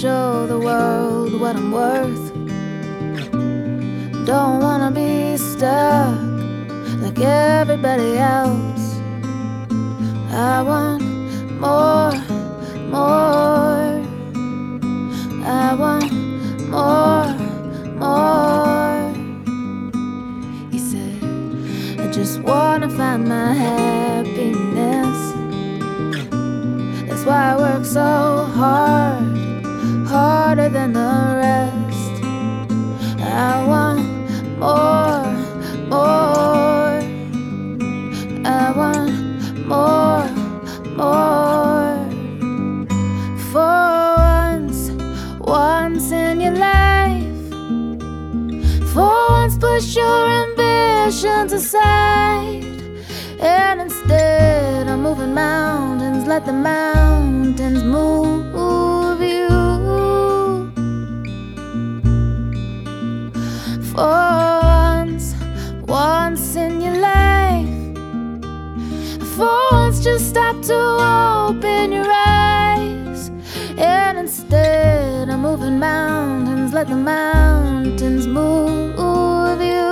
show the world what I'm worth. Don't wanna be stuck like everybody else. I want more, more. I want more, more. He said, I just wanna find my happiness. That's why I work so hard, harder than the rest. I want more, more. I want more, more. For once in your life, for once push your ambitions aside, and instead of moving mountains, let the mountains move you. For once in your life, for once just stop to open your eyes, and instead of moving mountains, let the mountains move you.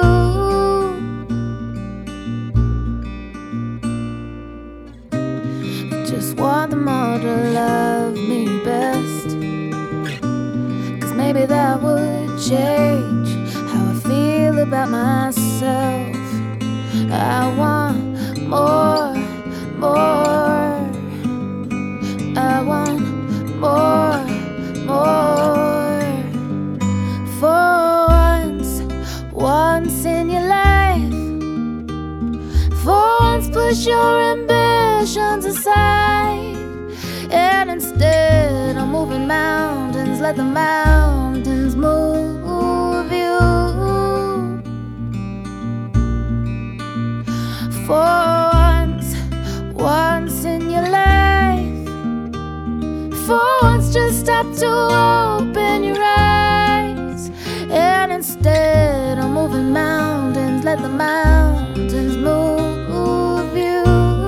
I just want them all to love me best, 'cause maybe that would change how I feel about myself. I want more, more. I want more, more. For once in your life, for once push your ambitions aside, and instead of moving mountains, let the mountains move you. For once in your life, for once just stop to open your eyes, and instead of moving mountains, let the mountains move you.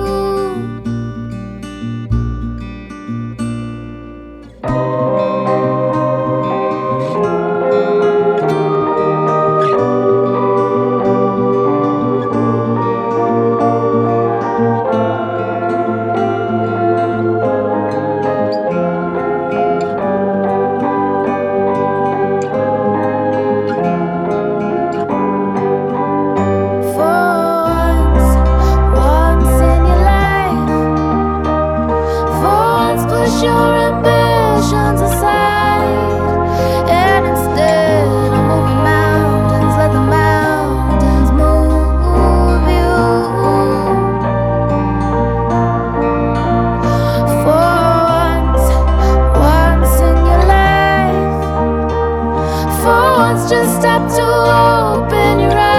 Push your ambitions aside, and instead of moving mountains, let the mountains move you. For once in your life, for once just stop to open your eyes,